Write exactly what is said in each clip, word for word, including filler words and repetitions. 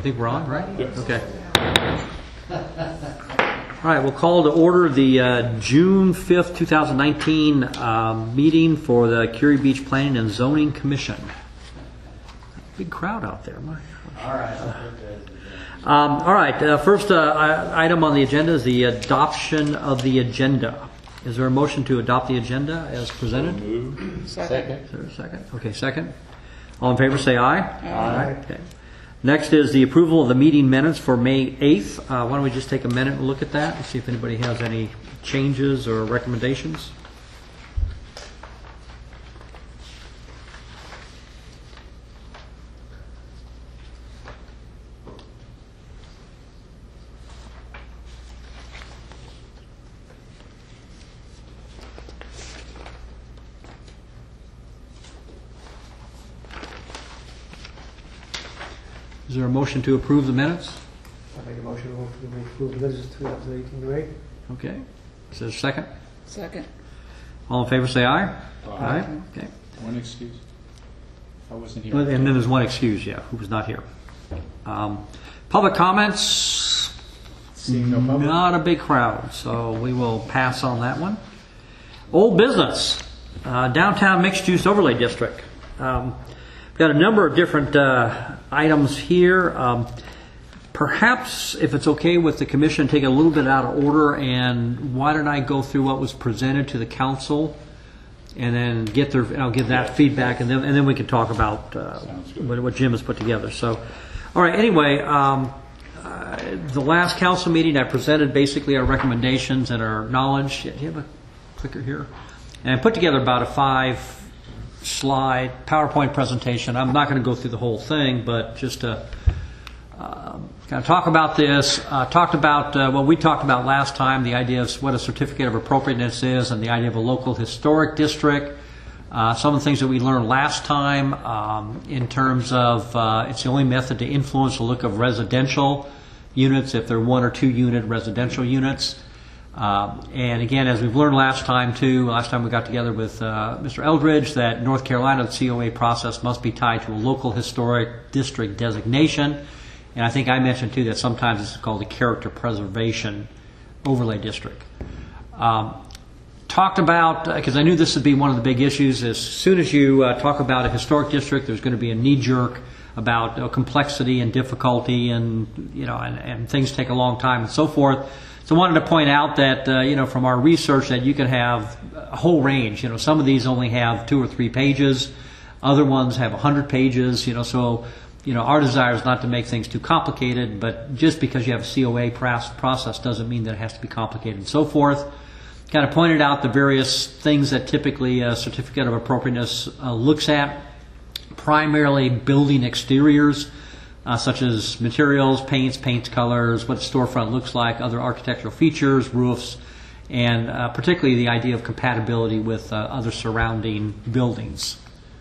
think we're on, right? Yes. Okay. All right, we'll call to order the uh, June fifth, two thousand nineteen uh, meeting for the Curie Beach Planning and Zoning Commission. Big crowd out there. My all right. Um, all right, uh, first uh, item on the agenda is the adoption of the agenda. Is there a motion to adopt the agenda as presented? So moved. Second. Is there a second? Okay, second. All in favor say aye. Aye. Okay. Next is the approval of the meeting minutes for May eighth. Uh, why don't we just take a minute and look at that and see if anybody has any changes or recommendations? Is there a motion to approve the minutes? I make a motion to approve the minutes of two thousand eighteen to eight. Okay. Is there a second? Second. All in favor say aye. Aye. Okay. One excuse. I wasn't here. And then there's one excuse, yeah, who was not here. Um, public comments. Seeing no public. Not a big crowd, so we will pass on that one. Old business. Uh, downtown mixed use overlay district. Um, Got a number of different uh, items here. Um, perhaps, if it's okay with the commission, take it a little bit out of order, and why don't I go through what was presented to the council, and then get their, and I'll give that feedback, and then and then we can talk about uh, what, what Jim has put together. So, all right. Anyway, um, uh, the last council meeting, I presented basically our recommendations and our knowledge. Do you have a clicker here? And I put together about a five. Slide PowerPoint presentation. I'm not going to go through the whole thing, but just to uh, kind of talk about this. Uh, talked about uh, what we talked about last time, the idea of what a certificate of appropriateness is, and the idea of a local historic district. Uh, some of the things that we learned last time um, in terms of uh, it's the only method to influence the look of residential units if they're one or two unit residential units. Uh, and again, as we've learned last time too, last time we got together with uh, Mister Eldridge, that North Carolina, the C O A process must be tied to a local historic district designation. And I think I mentioned too that sometimes it's called a character preservation overlay district. Um, talked about, because uh, I knew this would be one of the big issues, as soon as you uh, talk about a historic district, there's going to be a knee-jerk about uh, complexity and difficulty, and you know, and, and things take a long time and so forth. So I wanted to point out that, uh, you know, from our research that you can have a whole range. You know, some of these only have two or three pages. Other ones have one hundred pages, you know, so, you know, our desire is not to make things too complicated, but just because you have a C O A process doesn't mean that it has to be complicated and so forth. Kind of pointed out the various things that typically a certificate of appropriateness uh, looks at, primarily building exteriors. Uh, such as materials, paints, paint colors, what the storefront looks like, other architectural features, roofs, and uh, particularly the idea of compatibility with uh, other surrounding buildings.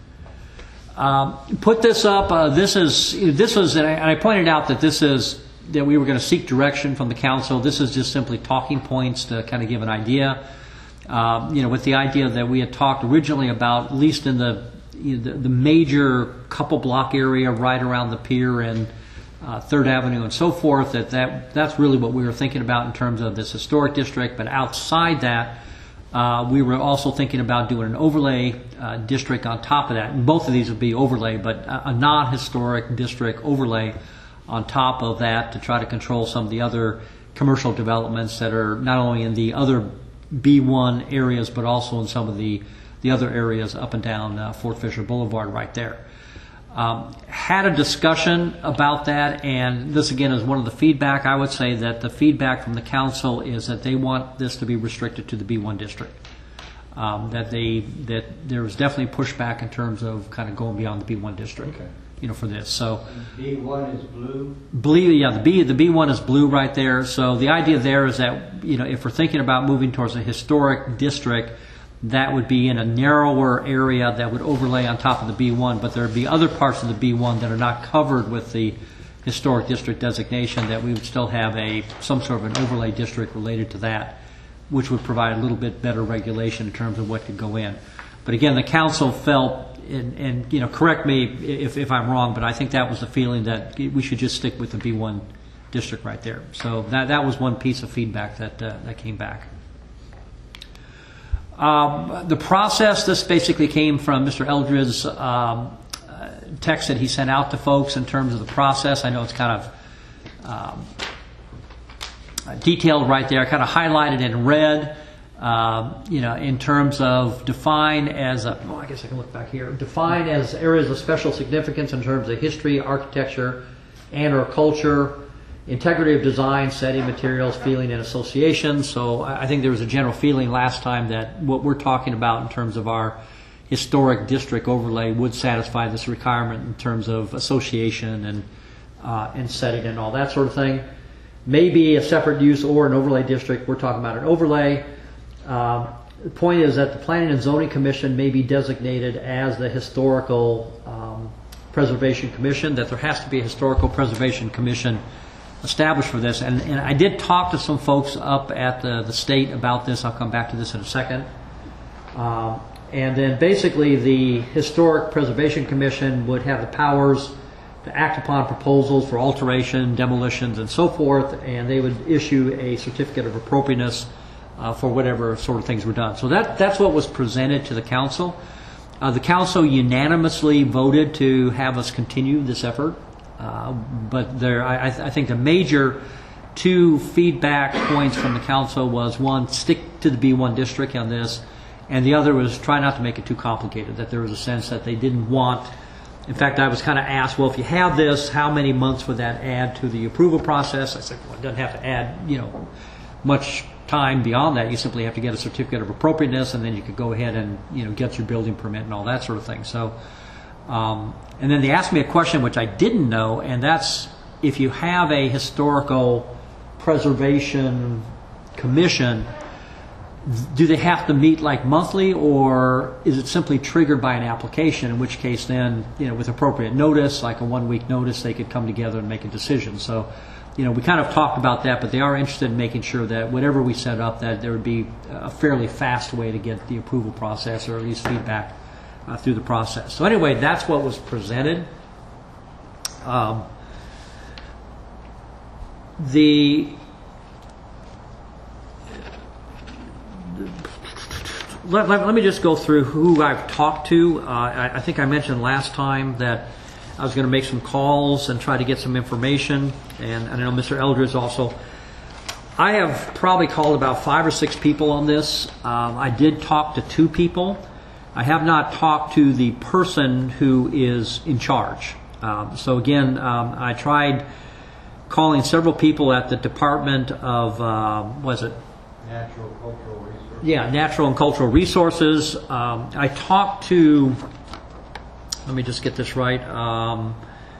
Um, put this up. Uh, this is this was, and I, and I pointed out that this is that we were going to seek direction from the council. This is just simply talking points to kind of give an idea. Um, you know, with the idea that we had talked originally about, at least in the You know, the, the major couple block area right around the pier and uh, Third Avenue and so forth, that, that that's really what we were thinking about in terms of this historic district. But outside that, uh, we were also thinking about doing an overlay uh, district on top of that. And both of these would be overlay, but a, a non-historic district overlay on top of that to try to control some of the other commercial developments that are not only in the other B one areas, but also in some of the the other areas up and down uh, Fort Fisher Boulevard right there. Um, had a discussion about that, and this again is one of the feedback. I would say that the feedback from the council is that they want this to be restricted to the B one district. Um, that they that there was definitely pushback in terms of kind of going beyond the B one district. Okay. You know, for this. So B one is blue. Blue, yeah, the B the B one is blue right there. So the idea there is that, you know, if we're thinking about moving towards a historic district, that would be in a narrower area that would overlay on top of the B one, but there would be other parts of the B one that are not covered with the historic district designation that we would still have a some sort of an overlay district related to that, which would provide a little bit better regulation in terms of what could go in. But again, the council felt and, and you know, correct me if, if I'm wrong, but I think that was the feeling that we should just stick with the B one district right there. So that that was one piece of feedback that uh, that came back. Um, the process, this basically came from Mister Eldred's um, uh, text that he sent out to folks in terms of the process. I know it's kind of um, detailed right there. I kind of highlighted in red, uh, you know, in terms of define as a, oh, I guess I can look back here, define as areas of special significance in terms of history, architecture, and or culture, integrity of design, setting, materials, feeling, and association. So I think there was a general feeling last time that what we're talking about in terms of our historic district overlay would satisfy this requirement in terms of association and uh, and setting and all that sort of thing. Maybe a separate use or an overlay district. We're talking about an overlay. Uh, the point is that the Planning and Zoning Commission may be designated as the Historical um, Preservation Commission, that there has to be a Historical Preservation Commission established for this. And, and I did talk to some folks up at the, the state about this. I'll come back to this in a second. Um, and then basically the Historic Preservation Commission would have the powers to act upon proposals for alteration, demolitions, and so forth, and they would issue a certificate of appropriateness uh, for whatever sort of things were done. So that that's what was presented to the council. Uh, the council unanimously voted to have us continue this effort, uh, but there, I, I think the major two feedback points from the council was, one, stick to the B one district on this, and the other was try not to make it too complicated, that there was a sense that they didn't want. In fact, I was kind of asked, well, if you have this, how many months would that add to the approval process? I said, well, it doesn't have to add, you know, much time beyond that. You simply have to get a certificate of appropriateness, and then you could go ahead and, you know, get your building permit and all that sort of thing. So, um, and then they asked me a question which I didn't know, and that's if you have a historical preservation commission, do they have to meet like monthly, or is it simply triggered by an application, in which case then, you know, with appropriate notice, like a one week notice, they could come together and make a decision. So, you know, we kind of talked about that, but they are interested in making sure that whatever we set up, that there would be a fairly fast way to get the approval process, or at least feedback uh, through the process. So anyway, that's what was presented. Um, the Let, let, let me just go through who I've talked to. Uh, I, I think I mentioned last time that I was going to make some calls and try to get some information. And, and I know Mister Eldredge also. I have probably called about five or six people on this. Um, I did talk to two people. I have not talked to the person who is in charge. Um, so again, um, I tried calling several people at the Department of, uh, was it? Natural cultural resources. Yeah, natural and cultural resources. Um, I talked to, let me just get this right. Um,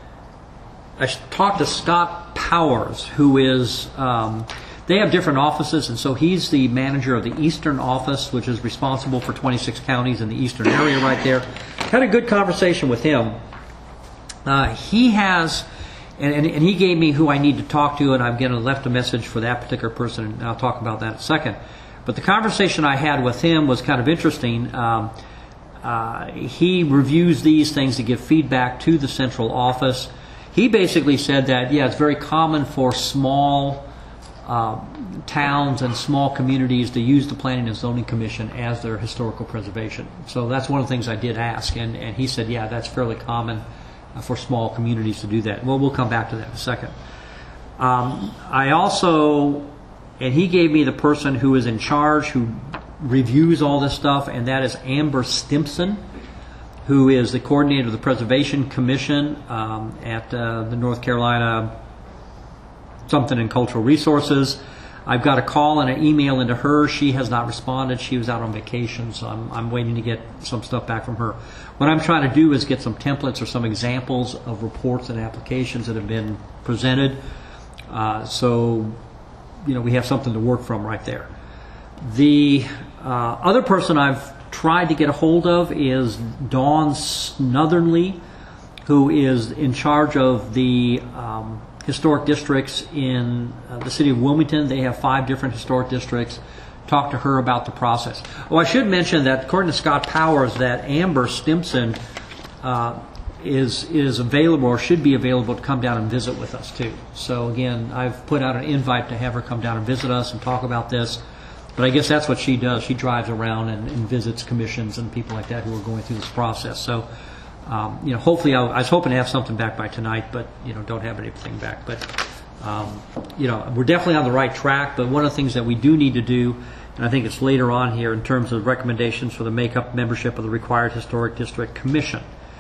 I talked to Scott Powers, who is, um, they have different offices, and so he's the manager of the Eastern office, which is responsible for twenty-six counties in the Eastern area right there. Had a good conversation with him. Uh, he has, and, and, and he gave me who I need to talk to, and I've again left a message for that particular person, and I'll talk about that in a second. But the conversation I had with him was kind of interesting. Um, uh, he reviews these things to give feedback to the central office. He basically said that, yeah, it's very common for small uh, towns and small communities to use the Planning and Zoning Commission as their historical preservation. So that's one of the things I did ask, and, and he said, yeah, that's fairly common uh, for small communities to do that. Well, we'll come back to that in a second. Um, I also... And he gave me the person who is in charge, who reviews all this stuff, and that is Amber Stimpson, who is the coordinator of the Preservation Commission um, at uh, the North Carolina something in Cultural Resources. I've got a call and an email into her. She has not responded. She was out on vacation, so I'm, I'm waiting to get some stuff back from her. What I'm trying to do is get some templates or some examples of reports and applications that have been presented. Uh, so... you know, we have something to work from right there. The uh, other person I've tried to get a hold of is Dawn Snotherly, who is in charge of the um, historic districts in uh, the city of Wilmington. They have five different historic districts. talk to her about the process. Oh, I should mention that according to Scott Powers, that Amber Stimpson uh, is is available or should be available to come down and visit with us too. So again, I've put out an invite to have her come down and visit us and talk about this. But I guess that's what she does. She drives around and, and visits commissions and people like that who are going through this process. So, um, you know, hopefully I'll, I was hoping to have something back by tonight, but, you know, don't have anything back. But, um, you know, we're definitely on the right track. But one of the things that we do need to do, and I think it's later on here in terms of recommendations for the makeup membership of the required Historic District Commission.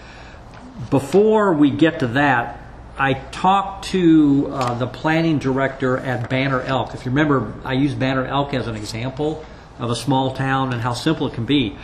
Before we get to that, I talked to uh, the planning director at Banner Elk. If you remember, I used Banner Elk as an example of a small town and how simple it can be.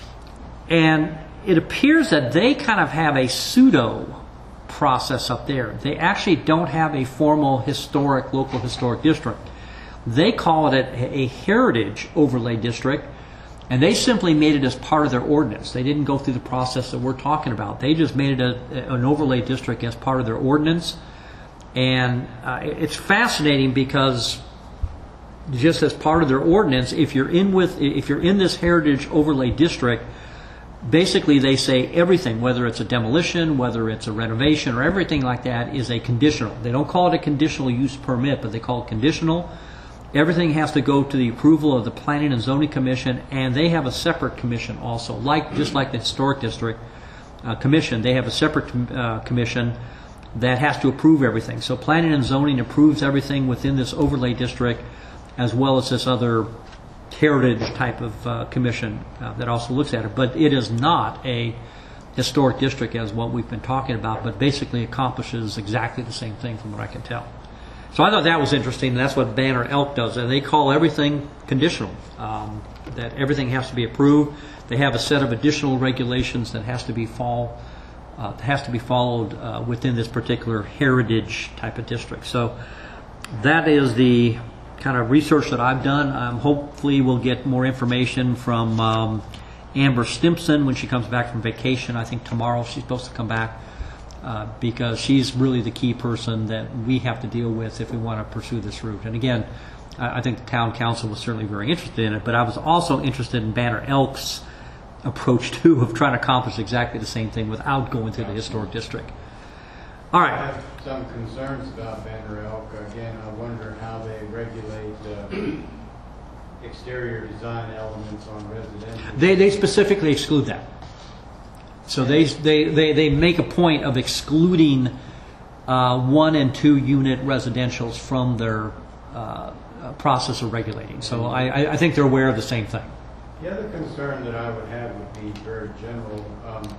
And it appears that they kind of have a pseudo process up there. They actually don't have a formal historic, local historic district. They call it a, a heritage overlay district, and they simply made it as part of their ordinance. They didn't go through the process that we're talking about. They just made it a, an overlay district as part of their ordinance. And uh, it's fascinating because just as part of their ordinance, if you're in with, if you're in this heritage overlay district, basically they say everything, whether it's a demolition, whether it's a renovation, or everything like that, is a conditional. They don't call it a conditional use permit, but they call it conditional. Everything has to go to the approval of the Planning and Zoning Commission, and they have a separate commission also, like just like the Historic District uh, Commission. They have a separate uh, commission that has to approve everything. So Planning and Zoning approves everything within this overlay district, as well as this other heritage type of uh, commission uh, that also looks at it. But it is not a historic district as what we've been talking about, but basically accomplishes exactly the same thing from what I can tell. So I thought that was interesting, and that's what Banner Elk does. And they call everything conditional, um, that everything has to be approved. They have a set of additional regulations that has to be fall, uh, has to be followed uh, within this particular heritage type of district. So that is the kind of research that I've done. Um, hopefully we'll get more information from um, Amber Stimpson when she comes back from vacation. I think tomorrow she's supposed to come back. Uh, because she's really the key person that we have to deal with if we want to pursue this route. And again, I, I think the town council was certainly very interested in it, but I was also interested in Banner Elk's approach too of trying to accomplish exactly the same thing without going through the historic district. All right. I have some concerns about Banner Elk. Again, I wonder how they regulate uh, exterior design elements on residential. They, they specifically exclude that. So they, they, they, they make a point of excluding uh, one and two unit residentials from their uh, process of regulating. So I, I think they're aware of the same thing. The other concern that I would have would be very general. Um,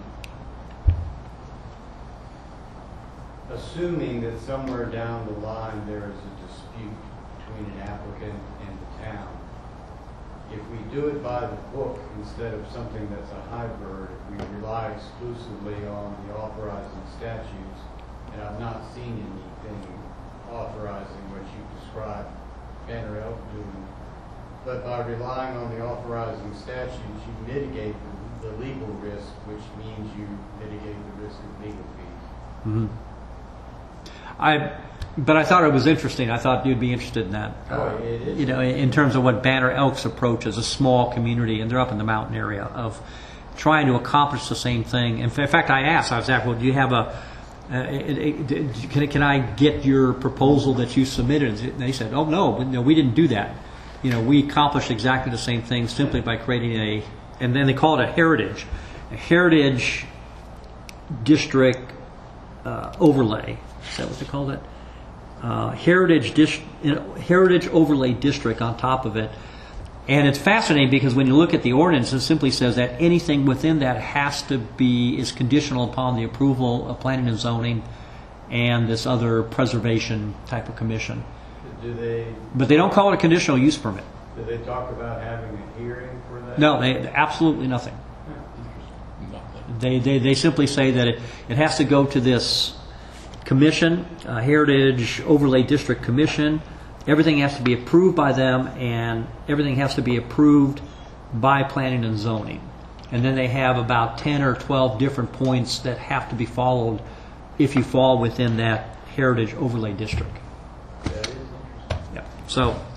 assuming that somewhere down the line there is a dispute between an applicant and the town, if we do it by the book instead of something that's a hybrid, if we rely exclusively on the authorizing statutes, and I've not seen anything authorizing what you described Banner Elk doing, but by relying on the authorizing statutes, you mitigate the, the legal risk, which means you mitigate the risk of legal fees. Mm-hmm. I, but I thought it was interesting. I thought you'd be interested in that. Oh, it is. You know, in terms of what Banner Elk's approach is, a small community, and they're up in the mountain area, of trying to accomplish the same thing. In fact, I asked, I was asked, well, do you have a, uh, can, can I get your proposal that you submitted? And they said, oh, no, no, we didn't do that. You know, we accomplished exactly the same thing simply by creating a, and then they call it a heritage, a heritage district uh, overlay. Is that what they call it? Uh, heritage dis- heritage overlay district on top of it. And it's fascinating because when you look at the ordinance, it simply says that anything within that has to be, is conditional upon the approval of planning and zoning and this other preservation type of commission. Do they, but they don't call it a conditional use permit. do they talk about having a hearing for that? No, they, absolutely nothing. They, they, they simply say that it, it has to go to this commission, uh, Heritage Overlay District Commission. Everything has to be approved by them, and everything has to be approved by planning and zoning. And then they have about ten or twelve different points that have to be followed if you fall within that Heritage Overlay District. That is interesting. Yeah. So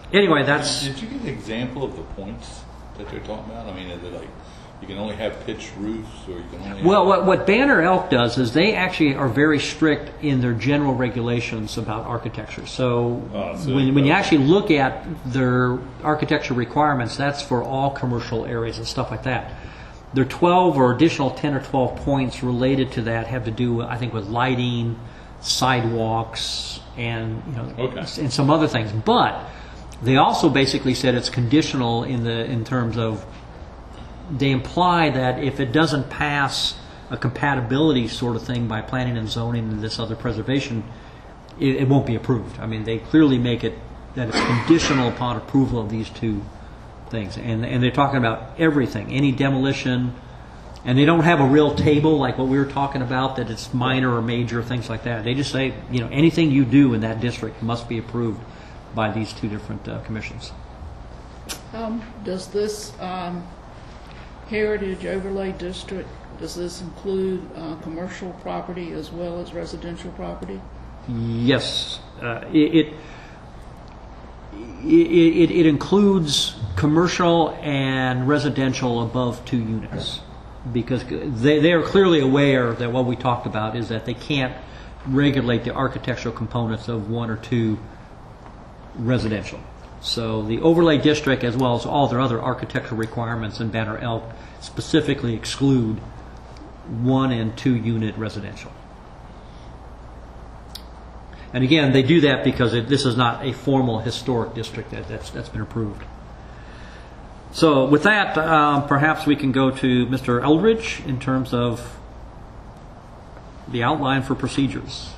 anyway, that's Did you get an example of the points that they're talking about? I mean, is it like you can only have pitched roofs, or you can only well. have, What what Banner Elk does is they actually are very strict in their general regulations about architecture. So, Oh, so when you when you go- actually look at their architecture requirements, that's for all commercial areas and stuff like that. There are twelve or additional ten or twelve points related to that have to do, I think, with lighting, sidewalks, and you know, Okay. and some other things. But they also basically said it's conditional in the in terms of they imply that if it doesn't pass a compatibility sort of thing by planning and zoning and this other preservation, it, it won't be approved. I mean, they clearly make it that it's conditional upon approval of these two things, and and they're talking about everything, any demolition, and they don't have a real table like what we were talking about that it's minor or major, things like that. They just say, you know, anything you do in that district must be approved by these two different uh, commissions. Um, does this um, Heritage Overlay District, does this include uh, commercial property as well as residential property? Yes, uh, it, it it it includes commercial and residential above two units, because they they are clearly aware that what we talked about is that they can't regulate the architectural components of one or two residential. So the overlay district, as well as all their other architectural requirements in Banner Elk, specifically exclude one and two unit residential. And again, they do that because it, this is not a formal historic district that, that's, that's been approved. So with that, um, perhaps we can go to Mister Eldridge in terms of the outline for procedures.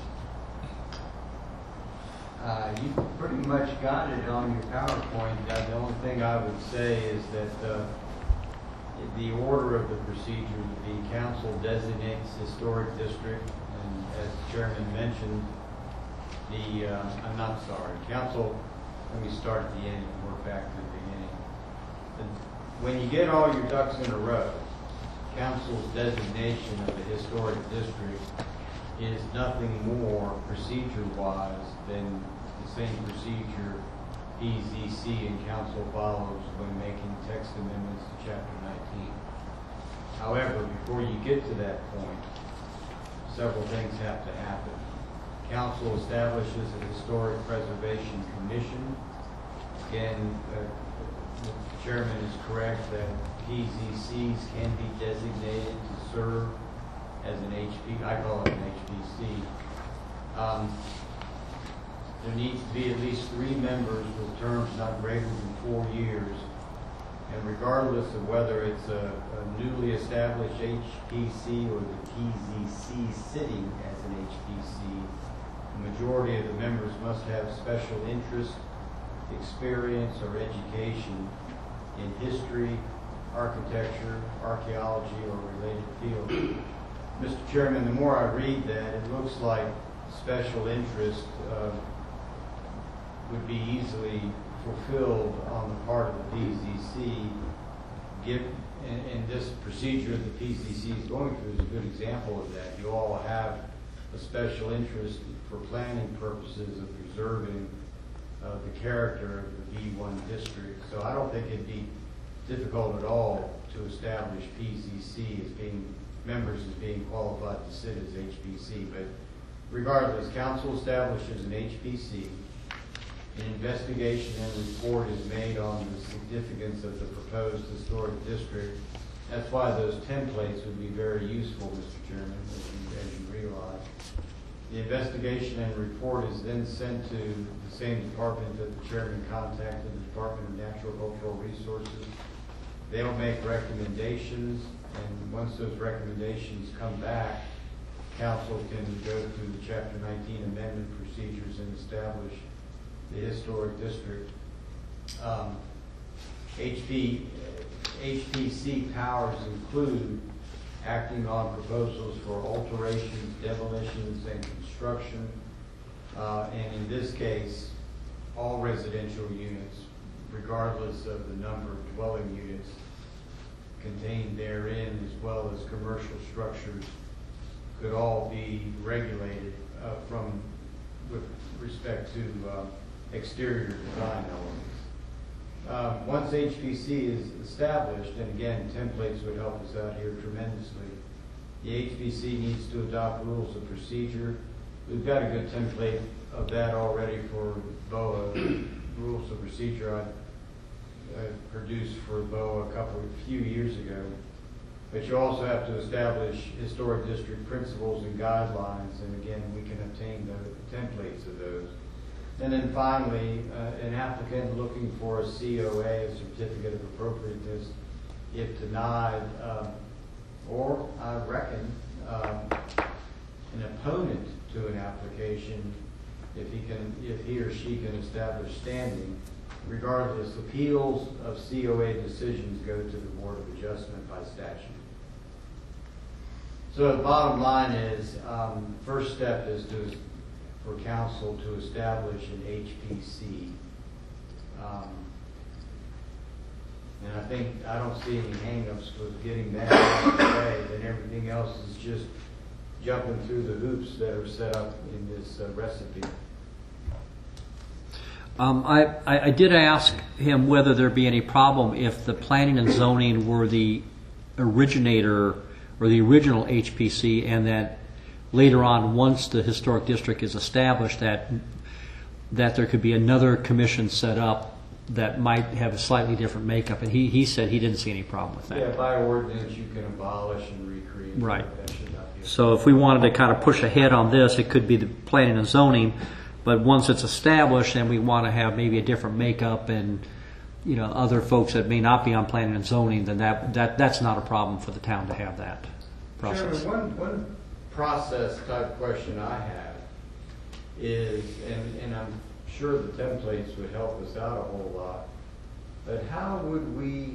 Uh, you pretty much got it on your PowerPoint. Uh, the only thing I would say is that uh, the order of the procedure, the council designates historic district, and as the chairman mentioned, the, uh, I'm not sorry, council, let me start at the end and work back to the beginning. The- When you get all your ducks in a row, council's designation of the historic district is nothing more procedure-wise than the same procedure P Z C and council follows when making text amendments to chapter nineteen. However, before you get to that point, several things have to happen. Council establishes a historic preservation commission. Again, uh, the chairman is correct that P Z Cs can be designated to serve as an H P, I call it an H P C. Um, there needs to be at least three members with terms not greater than four years. And regardless of whether it's a, a newly established H P C or the P Z C sitting as an H P C, the majority of the members must have special interest, experience, or education in history, architecture, archaeology, or related fields. Mister Chairman, the more I read that, it looks like special interest uh, would be easily fulfilled on the part of the P Z C. Give, and, and this procedure the P Z C is going through is a good example of that. You all have a special interest for planning purposes of preserving uh, the character of the B one district. So I don't think it'd be difficult at all to establish P Z C as being members as being qualified to sit as H P C. But regardless, council establishes an H P C. An investigation and report is made on the significance of the proposed historic district. That's why those templates would be very useful, Mister Chairman, as you, as you realize. The investigation and report is then sent to the same department that the chairman contacted, the Department of Natural Cultural Resources. They'll make recommendations, and once those recommendations come back, council can go through the Chapter nineteen amendment procedures and establish the historic district. Um, H P, H P C powers include acting on proposals for alterations, demolitions, and construction. Uh, and in this case, all residential units, regardless of the number of dwelling units contained therein, as well as commercial structures, could all be regulated uh, from with respect to uh, exterior design elements. um, once H P C is established, and again, templates would help us out here tremendously, the H P C needs to adopt rules of procedure. We've got a good template of that already for B O A. Rules of procedure I, I produced for B O A a couple, a few years ago. But you also have to establish historic district principles and guidelines, and again, we can obtain the templates of those. And then finally, uh, an applicant looking for a C O A, a certificate of appropriateness, if denied, um, or I reckon um, an opponent to an application, if he can, if he or she can establish standing, regardless, appeals of C O A decisions go to the Board of Adjustment by statute. So the bottom line is, um, first step is to, for council to establish an H P C. Um, and I think, I don't see any hangups with getting that out of the way, then everything else is just jumping through the hoops that are set up in this uh, recipe. Um, I, I, I did ask him whether there'd be any problem if the planning and zoning were the originator or the original H P C, and that later on, once the historic district is established, that that there could be another commission set up that might have a slightly different makeup. And he, he said he didn't see any problem with that. Yeah, by ordinance you can abolish and recreate. Right. That should not be a So if we wanted to kind of push ahead on this, it could be the planning and zoning. But once it's established, then we want to have maybe a different makeup and, you know, other folks that may not be on planning and zoning, then that, that that's not a problem for the town to have that process. Chairman, one, one process type question I have is, and, and I'm sure the templates would help us out a whole lot, but how would we,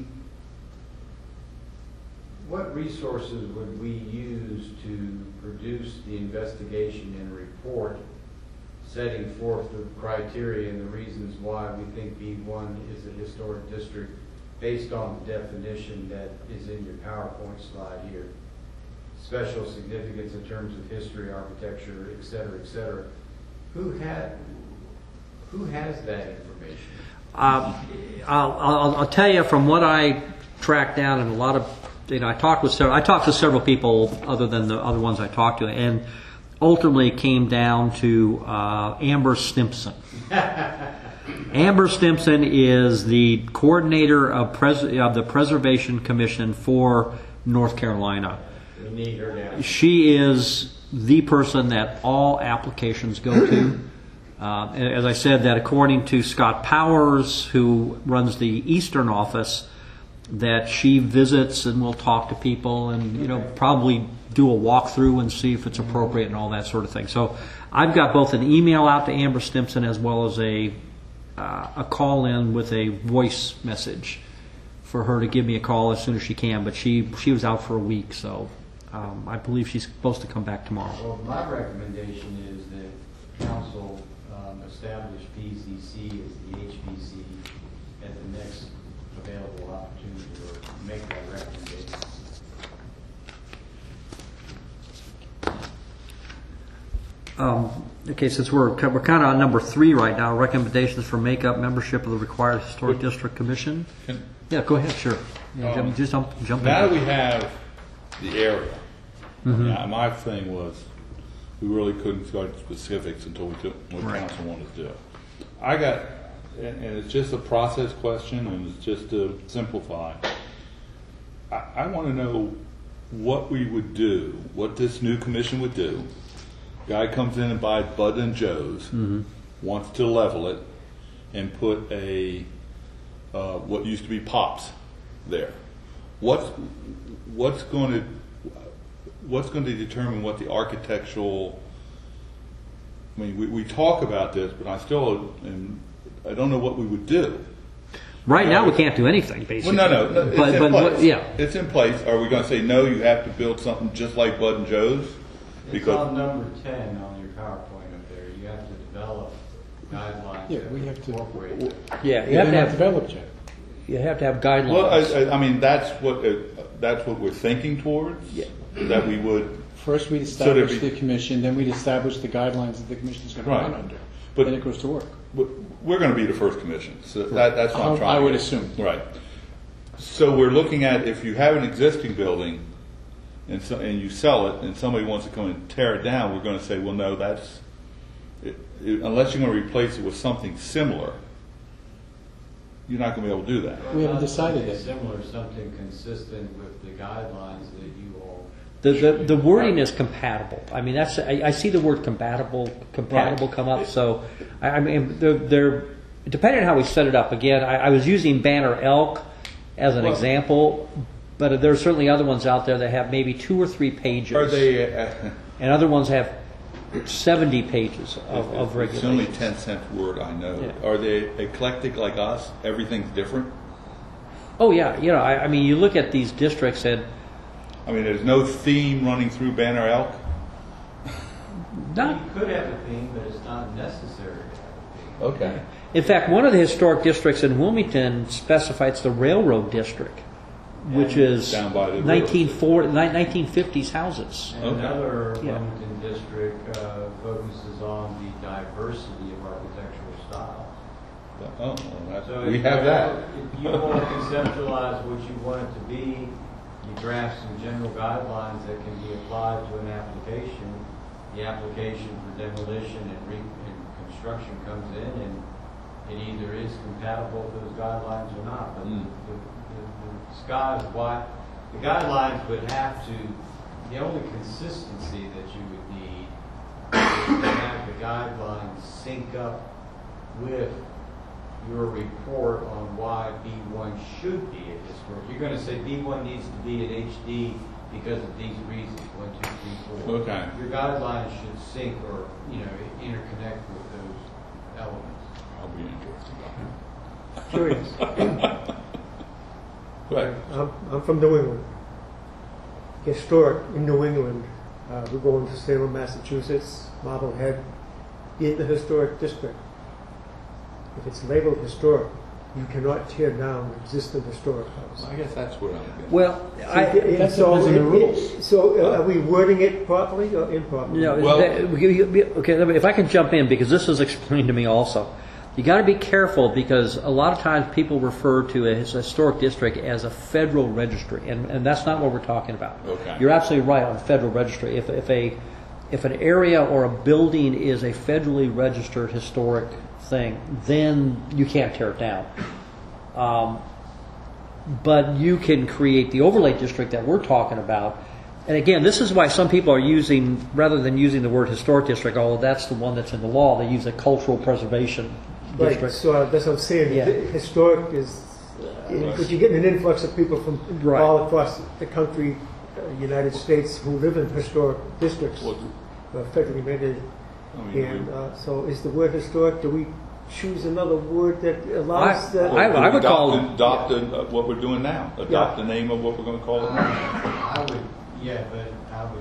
what resources would we use to produce the investigation and report setting forth the criteria and the reasons why we think B one is a historic district based on the definition that is in your PowerPoint slide here? Special significance in terms of history, architecture, et cetera, et cetera. Who had, who has that information? Um, I'll, I'll, I'll tell you from what I tracked down, and a lot of, you know, I talked with several, I talked to several people other than the other ones I talked to, and ultimately it came down to uh, Amber Stimpson. Amber Stimpson is the coordinator of, pres- of the Preservation Commission for North Carolina. We need her now. She is the person that all applications go to. Uh, as I said, that according to Scott Powers, who runs the Eastern office, that she visits and will talk to people and, you know, probably do a walkthrough and see if it's appropriate and all that sort of thing. So I've got both an email out to Amber Stimpson as well as a uh, a call in with a voice message for her to give me a call as soon as she can. But she she was out for a week, so um, I believe she's supposed to come back tomorrow. Well, my recommendation is that council um, establish P Z C as the H P C at the next available opportunity, or make that recommendation. Um, okay, since we're we're kind of on number three right now, recommendations for makeup membership of the required historic district commission. Can- Yeah, go ahead. Sure. Yeah, Um, just jump jump in. Now that we have the area, yeah, my thing was we really couldn't go into specifics until we took what Right. council wanted to do. I got, and, and it's just a process question, and it's just to simplify. I, I want to know what we would do, what this new commission would do. Guy comes in and buys Bud and Joe's, Mm-hmm. wants to level it, and put a uh, what used to be Pops there. What's what's going to what's going to determine what the architectural? I mean, we, we talk about this, but I still am, I don't know what we would do. Right now, we can't do anything, Well, basically. no, no, no it's But, in but place. what- yeah. It's in place. Are we going to say no? You have to build something just like Bud and Joe's? It's on number ten on your PowerPoint up there. You have to develop guidelines. Yeah, that we have to- incorporate that. Yeah, you They're have to not have developed yet. you have to have guidelines. Well, I, I, I mean, that's what uh, that's what we're thinking towards. Yeah. That we would. First we'd So there'd establish be- the commission, then we'd establish the guidelines that the commission's going to Right. run under. But- Then it goes to work. we're going to be the first commission. So that, that's what I'm Um, trying I to would get. assume. Right. So we're looking at if you have an existing building and, so, and you sell it and somebody wants to come and tear it down, we're going to say, well, no, that's, it, it, unless you're going to replace it with something similar, you're not going to be able to do that. We haven't decided Something it. Similar, something consistent with the guidelines that you all. The, the, the wording is compatible. I mean, that's I, I see the word compatible compatible come up. So I, I mean, they're, they're depending on how we set it up. Again, I, I was using Banner Elk as an Well- example, but there are certainly other ones out there that have maybe two or three pages, Are they, uh, and other ones have seventy pages of, of it's only regulations. ten cent word, I know. Yeah. Are they eclectic like us? Everything's different? Oh yeah, you know, I, I mean, you look at these districts and I mean, there's no theme running through Banner Elk? not. You could have a theme, but it's not necessary to have a theme. Okay. In fact, one of the historic districts in Wilmington specifies the railroad district, which And is down by the nineteen forty, nineteen fifties houses. And Okay. another Yeah. Wilmington district uh, focuses on the diversity of architectural styles. Oh, well, that, So we if have you- that. If you want to conceptualize what you want it to be, you draft some general guidelines that can be applied to an application. The application for demolition and re, and construction comes in, and it either is compatible with those guidelines or not. But Mm. the, the, the, the sky is wide. The guidelines would have to, the only consistency that you would need is to have the guidelines sync up with your report on why B one should be a historic. You're going to say B one needs to be an H D because of these reasons, one, two, three, four. Okay. Your guidelines should sync or, you know, interconnect with those elements. I'll be interested. Curious. Right. I'm, I'm from New England. Historic in New England, uh, we're going to Salem, Massachusetts, Marblehead, in the historic district. If it's labeled historic, you cannot tear down an existing historic house. I guess that's what I'm getting. Well, I, And That's so what's in the it- it- rules. So uh, are we wording it properly or improperly? you know, Well- that- we- we- okay, let me- if I can jump in because this is explained to me also. You got to be careful because a lot of times people refer to a his- historic district as a federal registry, and, and that's not what we're talking about. Okay. You're absolutely right on federal registry. If, if a if an area or a building is a federally registered historic thing, then you can't tear it down. Um, but you can create the overlay district that we're talking about. And again, this is why some people are using, rather than using the word historic district, although that's the one that's in the law, they use a cultural preservation Right, district. so uh, that's what I'm saying. Yeah. The Historic is, Right. but you're getting an influx of people from Right. all across the country, uh, United States, who live in historic districts, Well, uh, federally mandated. I mean, And we- uh, so is the word historic, do we choose another word that allows I- that? I- Well, would call- adopt, adopt uh, what we're doing now. Adopt the name of what we're going to call it now. I would, yeah, but I would,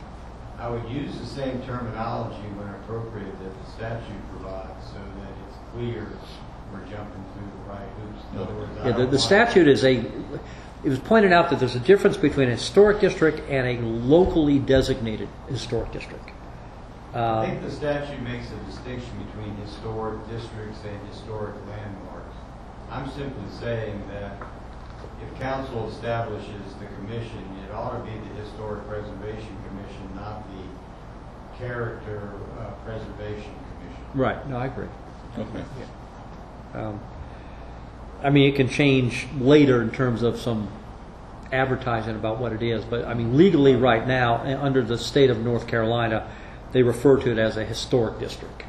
I would use the same terminology when appropriate that the statute provides so that it's clear we're jumping through the right hoops. In other words, I Yeah, the, don't the want- statute is a. It was pointed out that there's a difference between a historic district and a locally designated historic district. I Uh, think the statute makes a distinction between historic districts and historic landmarks. I'm simply saying that if council establishes the commission, it ought to be the Historic Preservation Commission, not the Character uh, Preservation Commission. right. No, I agree. Okay. Um, I mean, it can change later in terms of some advertising about what it is, but I mean, legally right now, uh, under the state of North Carolina, they refer to it as a historic district.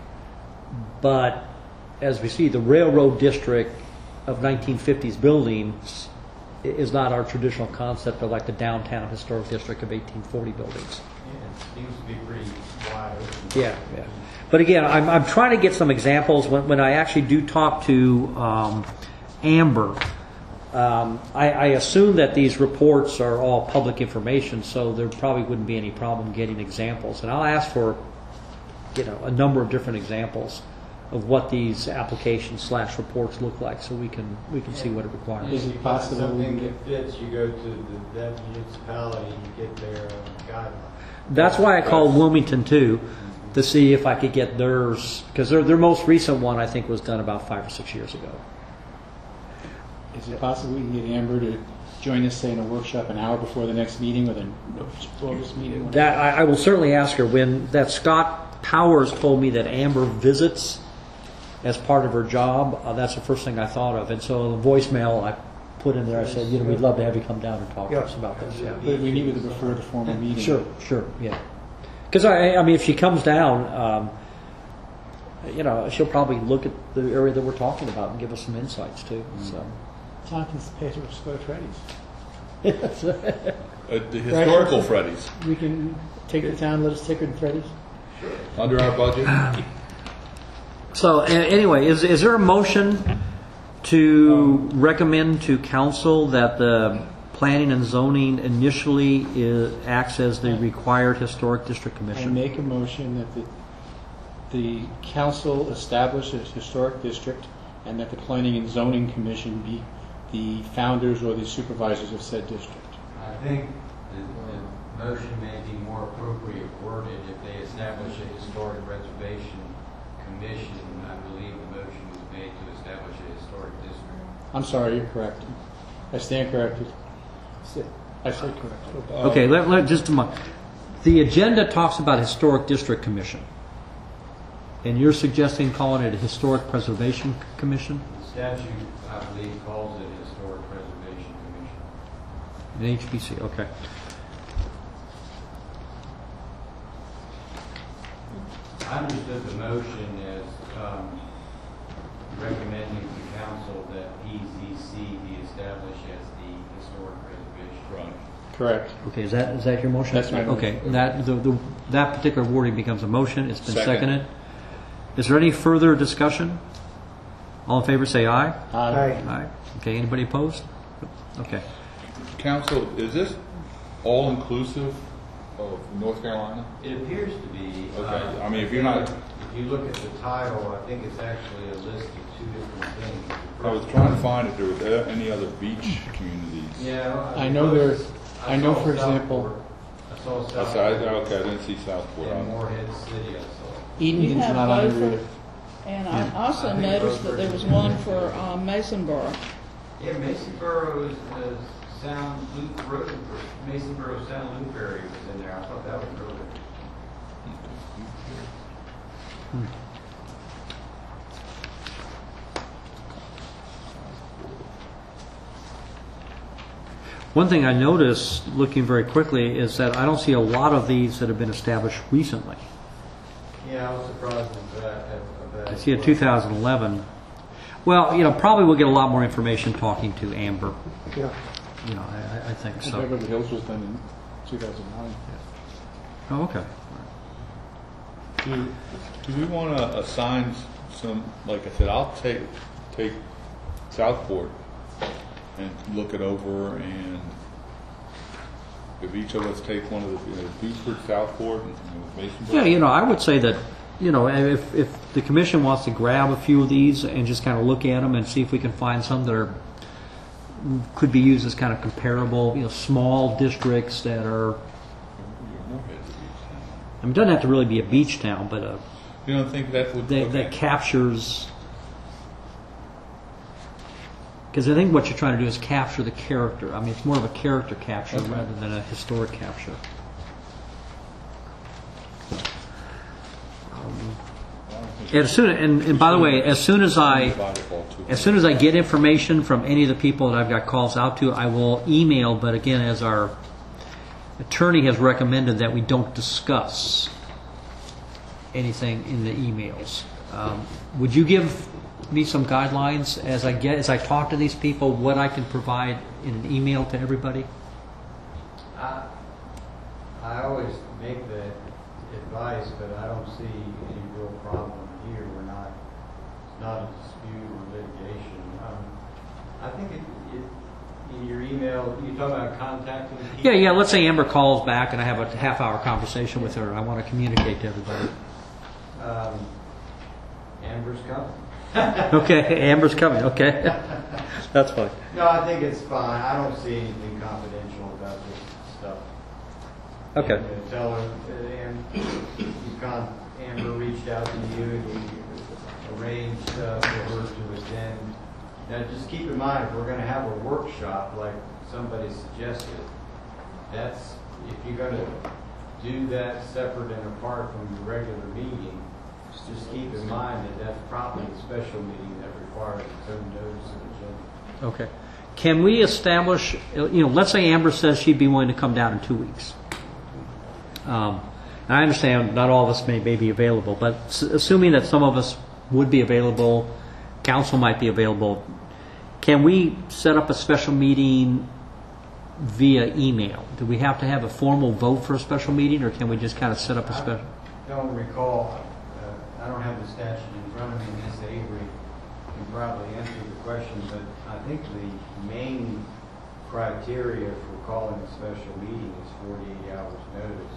But as we see, the railroad district of nineteen fifties buildings i- is not our traditional concept of like the downtown historic district of eighteen forty buildings. Yeah, it seems to be pretty wide open. Yeah, yeah. But again, I'm, I'm trying to get some examples when, when I actually do talk to um, Amber. Um, I, I assume that these reports are all public information, so there probably wouldn't be any problem getting examples. And I'll ask for, you know, a number of different examples of what these applications slash reports look like, so we can we can see what it requires. Is it possible we Something can that fits, you go to the, that municipality, you get their uh, guidelines. That's why I called Wilmington too, to see if I could get theirs, because their, their most recent one, I think, was done about five or six years ago. Is it possible we can get Amber to join us, say, in a workshop an hour before the next meeting, or the August meeting? That I, I will certainly ask her. When that Scott Powers told me that Amber visits as part of her job, uh, that's the first thing I thought of. And so the voicemail I put in there, I said, you know, we'd love to have you come down and talk to us about this. Yeah. But we needed to refer to formal meeting. Sure, sure, yeah. Because I, I mean, if she comes down, um, you know, she'll probably look at the area that we're talking about and give us some insights too. So. Tompkins Pacer Square Freddy's. Uh, the historical Freddy's, We can take the town, let us take her to Freddy's. under our budget. So a- anyway, is is there a motion to recommend to council that the planning and zoning initially is, acts as the required historic district I commission? make a motion that the, the council establish a historic district and that the planning and zoning commission be the founders or the supervisors of said district. I think the, the motion may be more appropriate worded if they establish a historic preservation commission. I believe the motion was made to establish a historic district. I'm sorry, you're correct. I stand corrected. I say correct. Okay, let, let, just a moment. The agenda talks about historic district commission, and you're suggesting calling it a historic preservation commission, The statute, I believe, calls it a historic preservation commission. an H P C. Okay. I understood the motion as um, recommending to council that P Z C be established as the historic preservation. Right. Correct. Okay, is that is that your motion? That's my motion. Okay, that the, the that particular wording becomes a motion. It's been Second. seconded. Is there any further discussion? All in favor, say aye. Aye. Aye. Okay. Anybody opposed? Okay. Council, is this all inclusive of North Carolina? It appears to be. Okay, uh, I mean, if you're not- If you look at the title, I think it's actually a list of two different things. I was trying to find if there was uh, any other beach communities. Yeah. I know there's- I know, saw for example- Southport. I saw I Southport. said, I- okay, I didn't see Southport. And Moorhead City, I saw. You Eden's have not on both there of- either. And I also I think noticed both that there are- was one for um, Masonboro. Yeah, Masonboro is, is Sound Loop Road, Masonboro Sound Loop area was in there. I thought that was really. One thing I noticed, looking very quickly, is that I don't see a lot of these that have been established recently. Yeah, I was surprised at that. At that I see a two thousand eleven. Well, you know, probably we'll get a lot more information talking to Amber. Yeah. You know, I, I- I think so. Beverly Hills was done in two thousand nine. Oh, okay. Do, do we want to assign some, like I said, I'll take, take Southport and look it over, and if each of us take one of the, you know, Beaufort, Southport, and you know, Masonboro. Yeah, you know, I would say that, you know, if, if the commission wants to grab a few of these and just kind of look at them and see if we can find some that are, could be used as kind of comparable, you know, small districts that are, I mean, it doesn't have to really be a beach town, but a, You don't think that would, that, okay. that captures, because I think what you're trying to do is capture the character. I mean, it's more of a character capture Okay. rather than a historic capture. And as soon, and, and by the way, as soon as I, as soon as I get information from any of the people that I've got calls out to, I will email. But again, as our attorney has recommended, that we don't discuss anything in the emails. Um, would you give me some guidelines as I get, as I talk to these people, what I can provide in an email to everybody? I, I always make that advice, but I don't see any real problem here. We're not, it's not a dispute or litigation. Um, I think it, it, in your email, you talk about contacting people. Yeah, yeah. Let's say Amber calls back and I have a half-hour conversation with her. I want to communicate to everybody. Um, Amber's coming. Okay, Amber's coming. Okay, that's fine. No, I think it's fine. I don't see anything confidential about this stuff. Okay. And, uh, tell her, uh, and you con, Amber reached out to you and we arranged uh, for her to attend. Now, just keep in mind, if we're going to have a workshop like somebody suggested, that's, if you're going to do that separate and apart from the regular meeting, just keep in mind that that's probably a special meeting that requires its own notice of agenda. Okay. Can we establish, you know, let's say Amber says she'd be willing to come down in two weeks. Um, and I understand not all of us may, may be available, but s- assuming that some of us would be available, council might be available, can we set up a special meeting via email? Do we have to have a formal vote for a special meeting, or can we just kind of set up a special? I don't recall, uh, I don't have the statute in front of me, Miz Avery can probably answer the question, but I think the main criteria for calling a special meeting is forty-eight hours notice.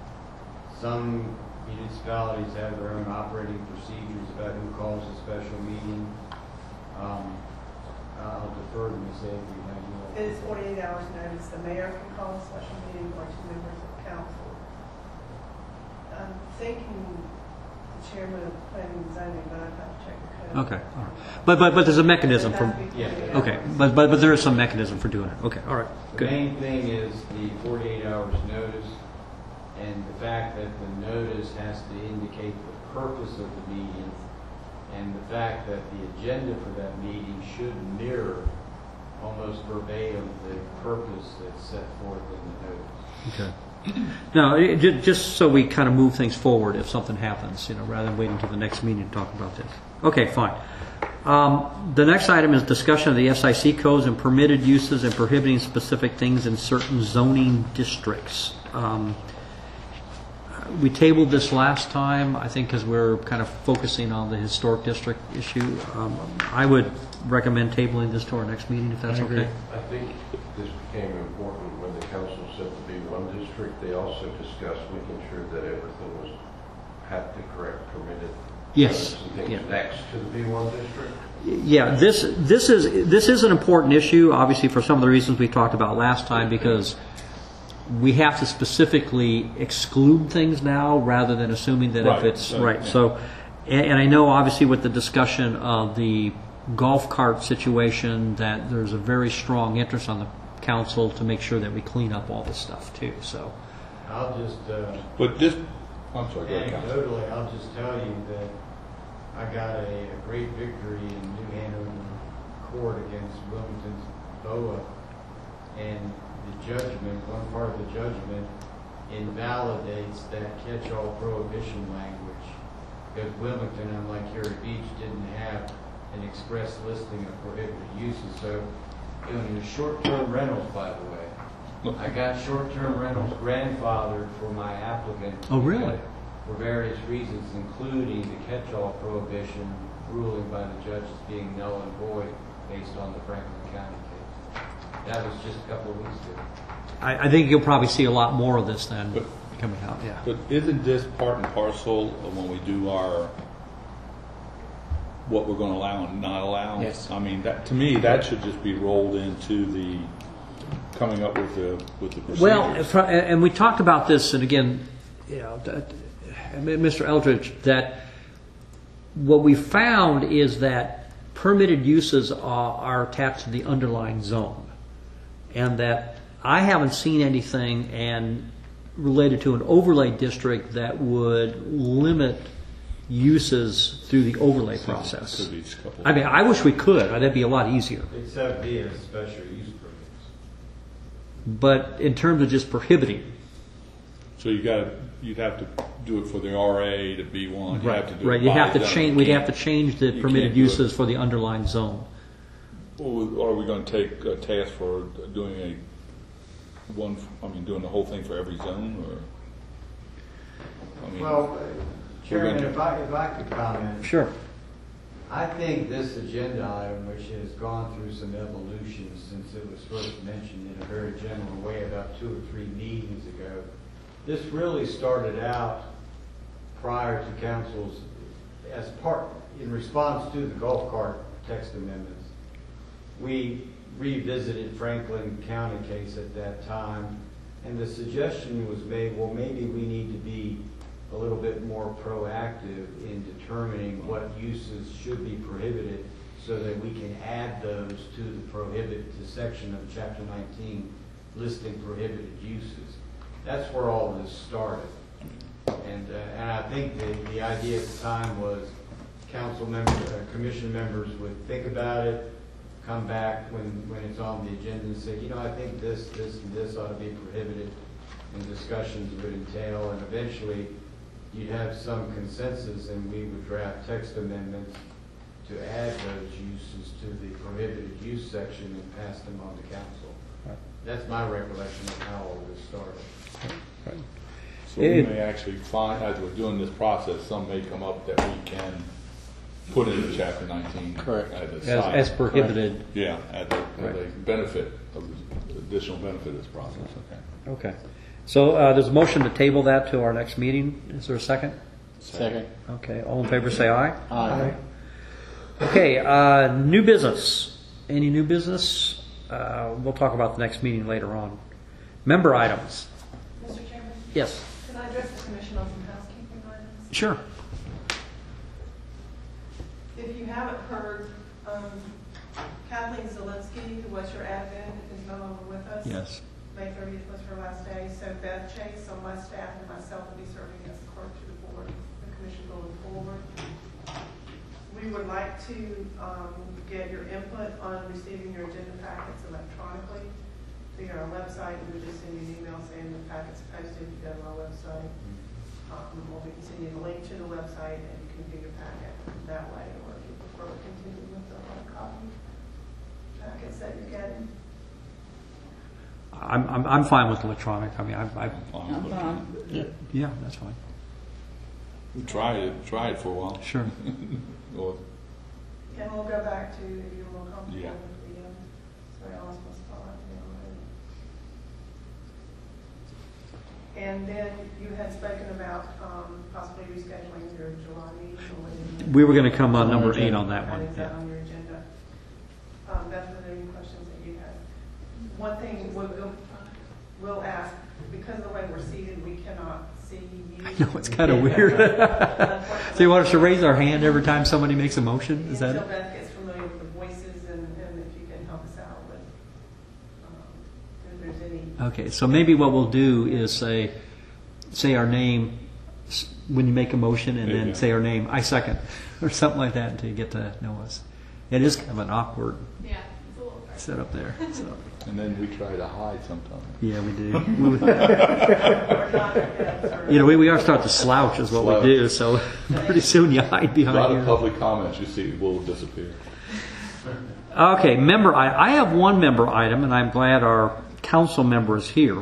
Some municipalities have their own operating procedures about who calls a special meeting. Um, I'll defer to Miz Avery. How you all- It is forty-eight hours notice. The mayor can call a special meeting or two members of council. I'm thinking the chairman of planning and zoning, but I'd have to check the code. Okay. All right. But but but there's a mechanism It for. has to be Yeah. forty-eight Okay. hours. But but but there is some mechanism for doing it. Okay. All right. The Good. main thing is the forty-eight hours notice and the fact that the notice has to indicate the purpose of the meeting and the fact that the agenda for that meeting should mirror almost verbatim the purpose that's set forth in the notice. Okay. No, it, ju- just so we kind of move things forward if something happens, you know, rather than waiting until the next meeting to talk about this. Okay, fine. Um, the next item is discussion of the S I C codes and permitted uses and prohibiting specific things in certain zoning districts. Um, we tabled this last time, I think, because we're kind of focusing on the historic district issue. Um, I would recommend tabling this to our next meeting if that's okay. I think this became important when the council set the B one district. They also discussed making sure that everything was, had the correct permitted Yes. zones and things Yeah. next to the B one district. Yeah, this this is this is an important issue, obviously, for some of the reasons we talked about last time, because we have to specifically exclude things now rather than assuming that Right, if it's so, right. yeah. So, and, and I know obviously with the discussion of the golf cart situation that there's a very strong interest on the council to make sure that we clean up all this stuff too. So, I'll just, uh, But this, I'm sorry, go ahead, Councilman. anecdotally, I'll just tell you that I got a, a great victory in New Hanover Court against Wilmington's B O A, and the judgment, one part of the judgment, invalidates that catch-all prohibition language, because Wilmington, unlike Cary Beach, didn't have an express listing of prohibited uses. So, you know, in the short-term rentals, by the way, I got short-term rentals grandfathered for my applicant. Oh, really? For various reasons, including the catch-all prohibition ruling by the judges being null and void based on the Franklin County case. That was just a couple of weeks ago. I, I think you'll probably see a lot more of this then But- coming out. Yeah. But isn't this part and parcel of when we do our, what we're going to allow and not allow? Yes. I mean, that, to me, that should just be rolled into the, coming up with the, with the procedures. Well, fr- and we talked about this, and again, you know, that- Mister Eldridge, that what we found is that permitted uses are, are attached to the underlying zone, and that I haven't seen anything and related to an overlay district that would limit uses through the overlay process. Could be just a couple- I mean, I wish we could. That'd be a lot easier. Except via special use permits. But in terms of just prohibiting, So you got, you'd have to do it for the R A to B one. You have to do it right, you by have to zone. change. You We'd can't- have to change the you permitted can't do it. uses for the underlying zone. Or are we going to take a task for doing a one, I mean, doing the whole thing for every zone, or? I mean, Well, uh, Chairman, gonna- if I, if I could comment. Sure. I think this agenda item, which has gone through some evolution since it was first mentioned in a very general way about two or three meetings ago, this really started out prior to council's, as part, in response to the golf cart text amendments. We revisited Franklin County case at that time, and the suggestion was made, well, maybe we need to be a little bit bit more proactive in determining what uses should be prohibited so that we can add those to the prohibited to section of chapter nineteen listing prohibited uses. That's where all this started. And, uh, and I think the, the idea at the time was council members, uh, commission members would think about it, come back when, when it's on the agenda and say, you know, I think this, this, and this ought to be prohibited, and discussions would entail, and eventually you'd have some consensus and we would draft text amendments to add those uses to the prohibited use section and pass them on to council. Right. That's my recollection of how all this started. Right. So we may actually find, as we're doing this process, some may come up that we can put into chapter nineteen. Correct. As a As, side. as prohibited. Yeah, as a, as Right. a benefit, of the additional benefit of this process, okay. Okay. So uh, there's a motion to table that to our next meeting. Is there a second? Second. Okay. All in favor say aye. Aye. Okay. Uh, new business. Any new business? Uh, we'll talk about the next meeting later on. Member items. Mister Chairman, Yes. can I address the commission on some housekeeping items? Sure. If you haven't heard, um, Kathleen Zelinsky, who was your admin, is no longer with us. Yes. May thirtieth was her last day, so Beth Chase on my staff and myself will be serving as clerk to the board, the commission going forward. We would like to um, get your input on receiving your agenda packets electronically via our website. We would just send you an email saying the packet's posted, you go to our website. Um, or we can send you the link to the website and you can view your packet that way, or if you prefer to continue with the hard copy packets that you're getting. I'm, I'm, I'm fine with electronic. I mean, I, I, I'm fine. yeah, that's fine. We tried it, tried it for a while. Sure. Or- And we'll go back to, if you're more comfortable Yeah. with the, um, sorry, I lost my spot there already. And then you had spoken about um, possibly rescheduling your July meeting. or whether you- We were going to come on number eight on that And one. is that Yeah. on your agenda? Um, Beth, were there any questions that you had? One thing we'll, we'll, we'll ask, because of the way we're seated, we cannot see you. I know, it's kind of weird. So you want us to raise our hand every time somebody makes a motion? Is that Until it? Beth gets familiar with the voices and, and if you can help us out with, um, if there's any. Okay, so maybe what we'll do is say, say our name s- when you make a motion, and then Yeah. say our name, I second, or something like that until you get to know us. It is kind of an awkward Yeah, it's a little hard. setup there. So And then we try to hide sometimes. yeah, we do. We- Or not, yeah, or- you know, we, we are starting to slouch is what Slouch. we do. So pretty soon you hide A behind lot of here. public comments you see will disappear. Okay, member, I, I have one member item, and I'm glad our council member is here.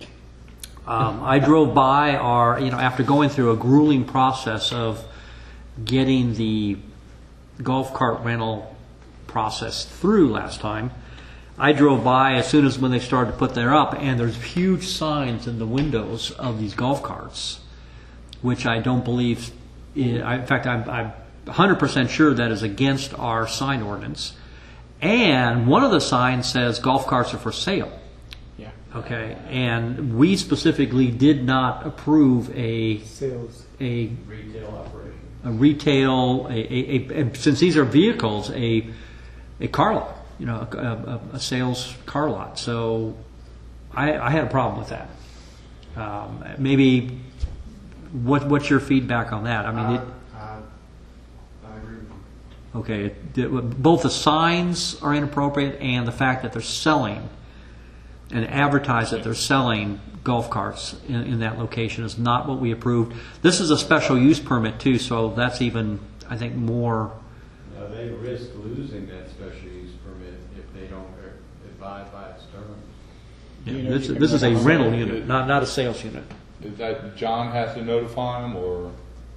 Um, I drove by our, you know, after going through a grueling process of getting the golf cart rental process through last time. I drove by as soon as when they started to put their up, and there's huge signs in the windows of these golf carts, which I don't believe. In, I- in fact, I'm, I'm one hundred percent sure that is against our sign ordinance. And one of the signs says golf carts are for sale. Yeah. Okay, and we specifically did not approve a Sales. a, Retail operation. a retail, a, a, a, a since these are vehicles, a a car lot, you know, a, a, a sales car lot. So I, I had a problem with that. Um, maybe what what's your feedback on that? I mean, it, I, I agree with you. okay, it, both the signs are inappropriate and the fact that they're selling and advertise that they're selling golf carts in, in that location is not what we approved. This is a special use permit too, so that's even, I think, more. Now, they risk losing that special use permit if they don't abide by its terms. Do you know This, if you this is a can- rental unit, not not a sales unit. Is that John has to notify him, or?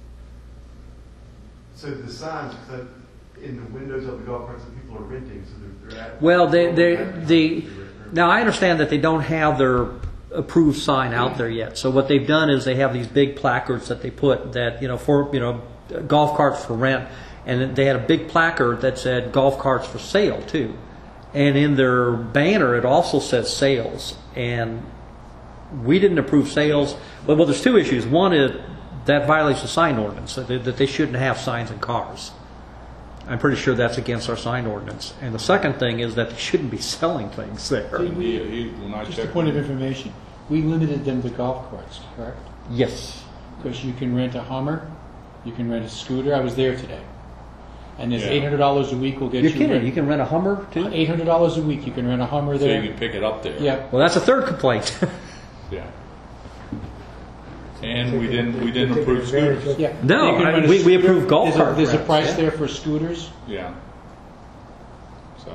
So the signs, because in the windows of the golf carts that people are renting, so they're, they're at. Well, they they the now I understand that they don't have their approved sign out there yet. So what they've done is they have these big placards that they put that you know for you know golf carts for rent, and they had a big placard that said golf carts for sale too, and in their banner it also says sales, and we didn't approve sales. Well, well there's two issues. One is that violates the sign ordinance, that they, that they shouldn't have signs in cars. I'm pretty sure that's against our sign ordinance. And the second thing is that they shouldn't be selling things there. See, we- Yeah, he, when I Just a checked. point of information, we limited them to golf carts, correct? Yes. Because you can rent a Hummer, you can rent a scooter. I was there today. And there's Yeah. eight hundred dollars a week will get You're you. kidding. You can rent a Hummer too? eight hundred dollars a week, you can rent a Hummer So there. you can pick it up there. Yeah. Well, that's a third complaint. Yeah. And we didn't, we They're didn't taking approve advantage scooters. of- Yeah. No, You can I- rent a we- we scooter. approve golf There's a- cart There's a rents, price yeah. there for scooters. Yeah. So,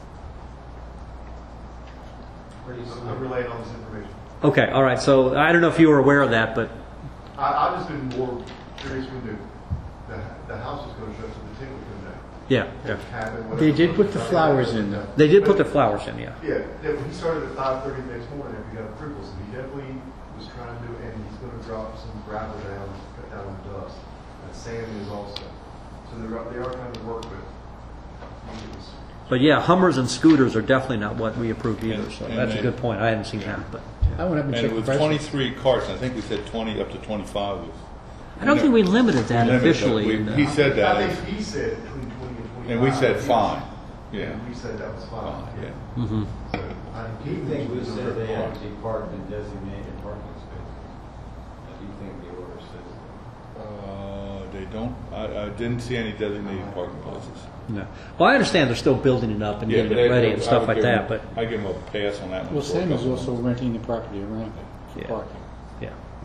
Pretty I'm slim. relaying all this information. Okay, all right. So I don't know if you were aware of that, but I, I've just been more curious when the, the, the house was gonna show up, so the ticket would come down. yeah, yeah. Cabin, whatever. They did put the flowers in, though. They did put the flowers in, yeah. Yeah, yeah, when he started at five thirty the next morning, after he got approval, so he definitely was trying to do it, and he's gonna drop some gravel down, cut down on dust. And sand is also. So they are, they are trying to work with. it was- But yeah, Hummers and scooters are definitely not what we approved either. And- So and that's a they- good point. I hadn't seen that, but I went up and and checked it the was price. twenty-three carts, and I think we said twenty, up to twenty-five was. I don't think we limited that limited, but officially. we- in the- He said that, I is- think he said between twenty and twenty-five. and we said fine, yeah. And we said that was fine. Fine, yeah. Mhm. So I Do you think we said they had to be parked in designated parking spaces? Do you think the order says that? Uh, they don't, I, I didn't see any designated parking places. No. Well, I understand they're still building it up and Yeah, getting but it they- ready and I stuff would like give that, them- but I give them a pass on that one. Well, for a Sam is couple also months. renting the property around it Yeah. for parking. yeah.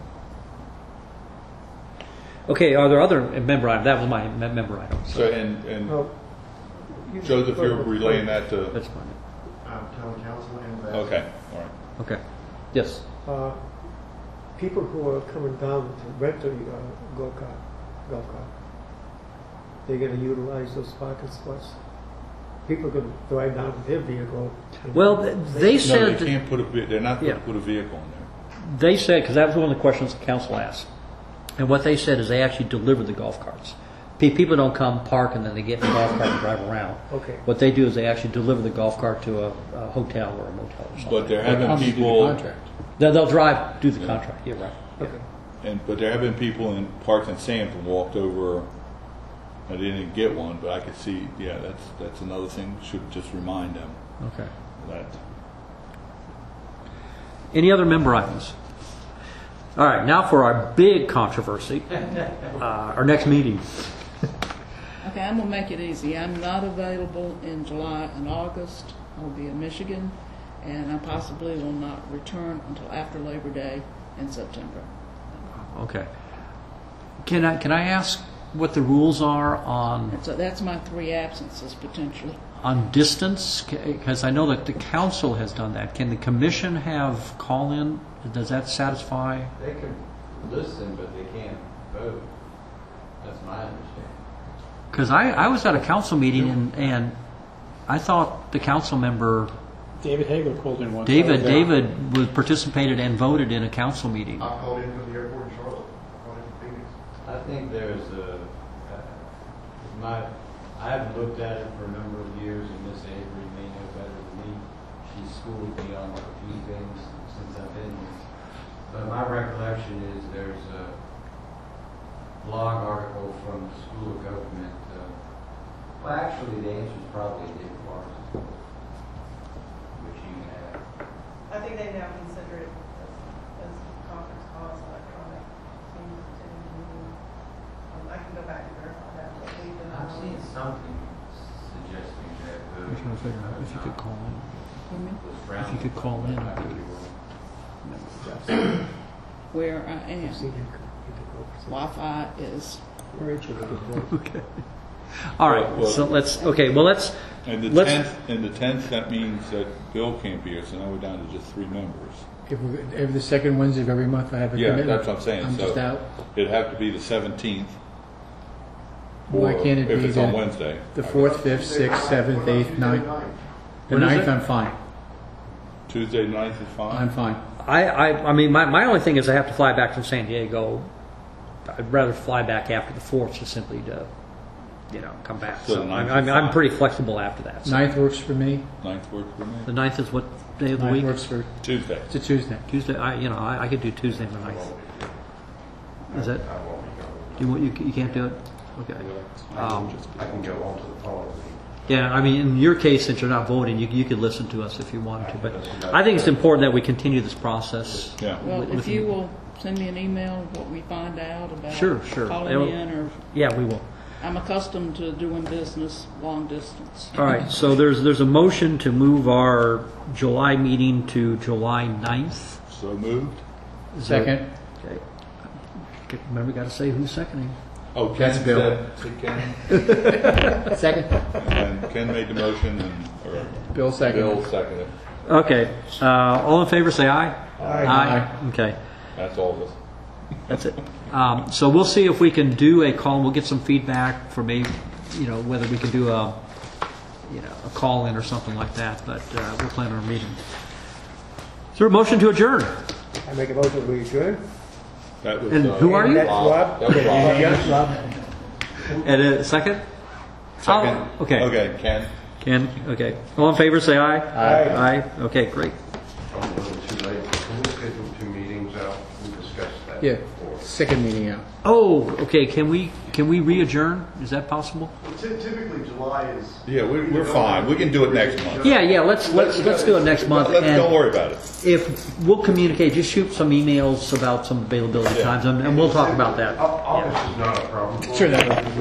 Okay, are there other member items? That was my me- member item. So, So and, and Well, you- Joseph, you're relaying that to, that's fine. I'm telling council and that. okay, all right. Okay. Yes. Uh, people who are coming down to rent a uh, go kart, golf cart, they're going to utilize those parking spots. People are going to drive down with their vehicle. and- Well, th- they No, said they can't put a, ve- they're not Yeah. going to put a vehicle in there. they said because that was one of the questions the council asked, and what they said is they actually deliver the golf carts. Pe- People don't come park and then they get in the golf cart and drive around. Okay. What they do is they actually deliver the golf cart to a, a hotel or a motel or something. But there They have been come to do the people, contract. They'll, they'll drive, do the Yeah. contract. Yeah, right. Yeah. Okay. and, but there have been people in Parks and Sam's who walked over, and they didn't get one, but I could see, yeah, that's, that's another thing, should just remind them Okay. that. Any other member items? All right, now for our big controversy, uh, our next meeting. Okay, I'm gonna make it easy. I'm not available in July and August. I'll be in Michigan, and I possibly will not return until after Labor Day in September. Okay. Can I can I ask what the rules are on And so that's my three absences potentially. on distance? Because I know that the council has done that. Can the commission have call in? Does that satisfy? They can listen, but they can't vote. That's my understanding. Because I, I was at a council meeting and, and I thought the council member David Hagler called in once. I David was there. David was participated and voted in a council meeting. I called in from the airport in Charlotte. I called in from Phoenix. I think there's a, uh, my, I haven't looked at it for a number of years, and Miss Avery may know better than me. She schooled me on a few things since I've been here. But my recollection is there's a blog article from the School of Government. Uh, well, actually, the answer is probably David Larson, which you have. I think they now consider it as, as conference calls, electronic means attending the meeting. Um, I can go back and verify that, but we've been. I've seen something suggesting that the I'm trying to figure out if you could call in. For me, was If you could call in. where I am, See, you could- you could go for some- Wi-Fi is Rachel, you could go. Okay. All right. Well, So let's. Okay. Well, let's. And the Let's- tenth, and the tenth, that means that Bill can't be here, so now we're down to just three members. If we- Every the second Wednesday of every month, I have a Yeah, commitment. that's what I'm saying. I'm just So- out. It'd have to be the seventeenth. Why can't it If be it's on the, Wednesday. the fourth, fifth, sixth, seventh, eighth, ninth? The What is ninth, it? I'm fine. Tuesday, ninth is fine? I'm fine. I, I, I mean, my, my only thing is I have to fly back from San Diego. I'd rather fly back after the fourth, just simply to, you know, come back. So So, the I'm, ninth I'm, is I'm fine. pretty flexible after that. So Ninth works for me. Ninth works for me. the ninth is what day of the Ninth week? works for, Tuesday. it's a Tuesday. Tuesday. I, you know, I, I could do Tuesday the ninth. Is that? I won't You, want- you, you can't do it? Okay. Um, I can go on to the following meeting. Yeah, I mean, in your case, since you're not voting, you, you could listen to us if you wanted to. But I think it's important that we continue this process. Yeah. Well, with- if with- you will send me an email of what we find out about Sure, sure. calling It'll- in, or Yeah, we will. I'm accustomed to doing business long distance. All right, so there's there's a motion to move our July meeting to July ninth. So moved. Is there- Second. Okay. Okay, remember, we got to say who's seconding. Oh, Ken That's Bill. said, said Ken, Second. and then Ken made the motion, and or Bill second. Bill seconded. Okay, uh, all in favor, say aye. Aye. Okay, That's all of us. that's it. Um, so we'll see if we can do a call. We'll get some feedback for me, you know, whether we can do a, you know, a call in or something like that. But uh, we'll plan on a meeting. Is there a motion to adjourn? I make a motion, we adjourn. That was. And uh, who are you? That's Rob. That was Rob. Yes, Rob. And a second? Second. Oh, okay. Okay, Ken. Ken, okay. All in favor, say aye. Aye. Aye. Okay, great. I'm a little too late. Can we schedule two meetings out? We discussed that Yeah, before. second meeting out. Oh, okay. Can we can we re-adjourn? Is that possible? Ty- Typically, July is. Yeah, we, we're fine. We can do it next month. Yeah, yeah. Let's let's let's do it next month. Let's, and don't worry about it. if we'll communicate, just shoot some emails about some availability Yeah. times, and, and we'll talk about that. Au- August is not a problem. Sure, that